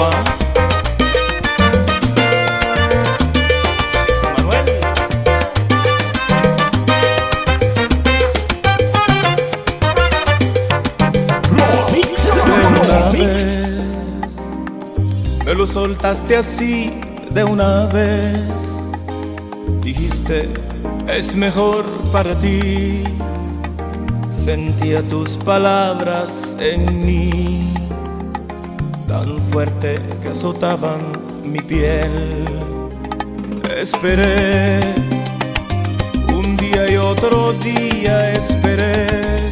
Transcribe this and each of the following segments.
mamá. Manuel. Una vez me lo soltaste así de una vez. Dijiste, es mejor para ti. Sentía tus palabras en mí, tan fuerte que azotaban mi piel. Esperé, un día y otro día esperé,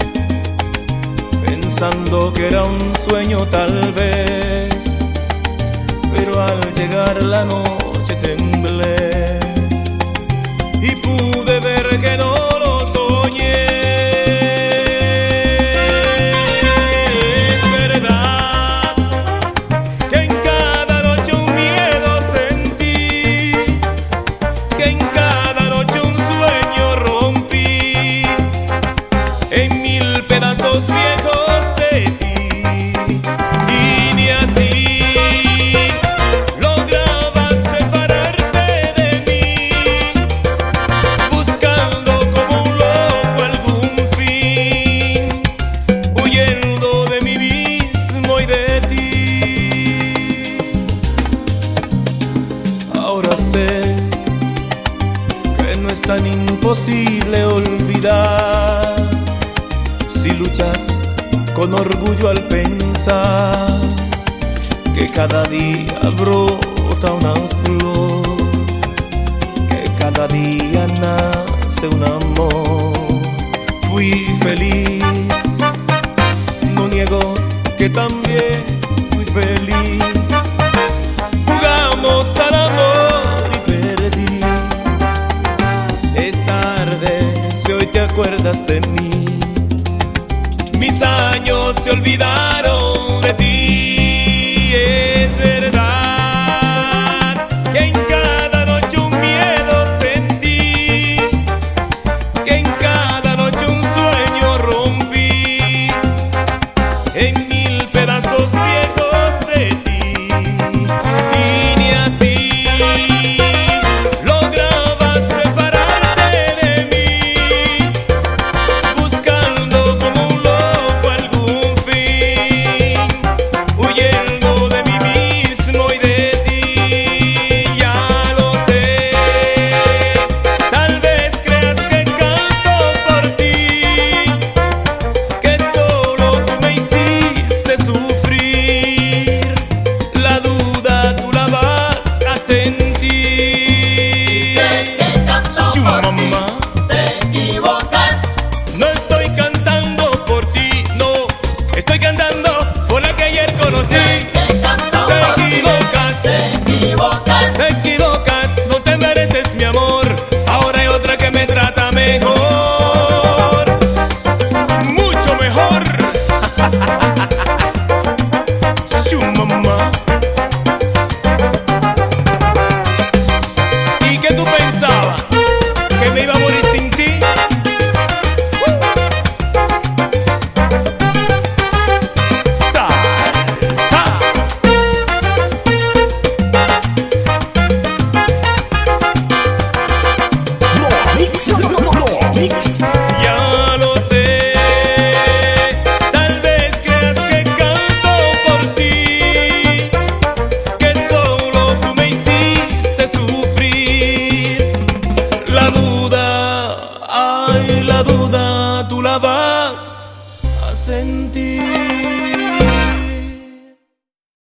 pensando que era un sueño tal vez. Pero al llegar la noche temblé y pude ver que no lo soñé. Es verdad que en cada noche un miedo sentí, que en cada noche un sueño rompí, en mil pedazos viejos de ti, y ni así tan imposible olvidar si luchas con orgullo al pensar que cada día brota una flor, que cada día nace un amor. Fui feliz, no niego que también fui feliz. Jugamos al amor y perdí. Si hoy te acuerdas de mí, mis años se olvidaron de ti. Es verdad que en cada noche un miedo sentí, que en cada noche un sueño rompí, en mil pedazos viejos de ti, y ni así ya lo sé, tal vez creas que canto por ti, que solo tú me hiciste sufrir. La duda, ay, la duda, tú la vas a sentir.